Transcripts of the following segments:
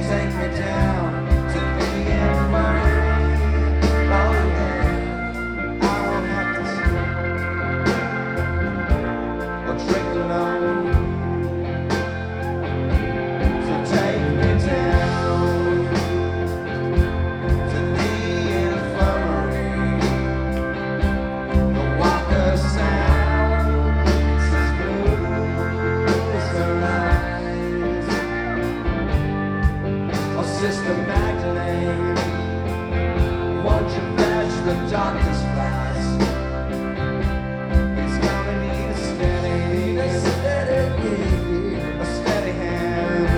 take me down to the infirmary. Oh yeah, I won't have to sleep or drink alone. So take me down to the infirmary. The walker sounds as blue as her eyes. Oh, Sister Magdalene, won't you fetch the doctor's flask? He's gonna need a steady hand.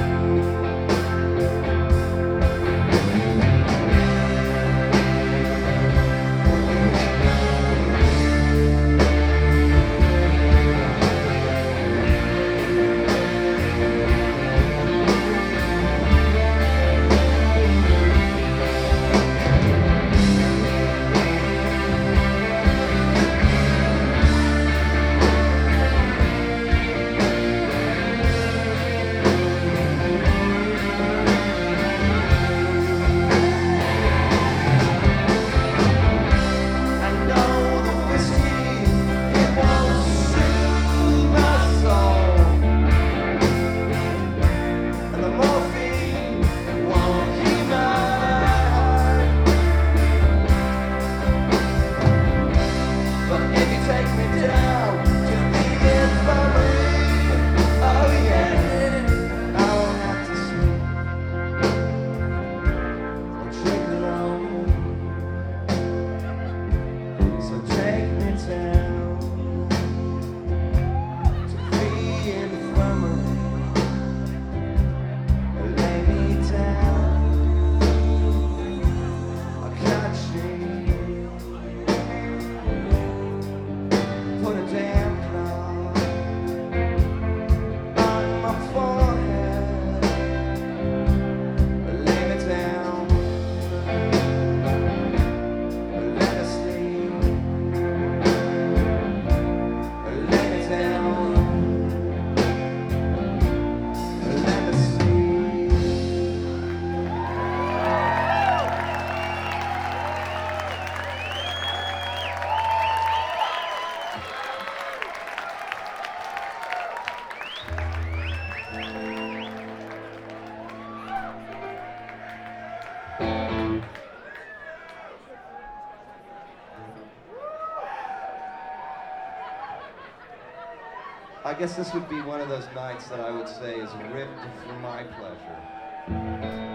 I guess this would be one of those nights that I would say is ripped for my pleasure.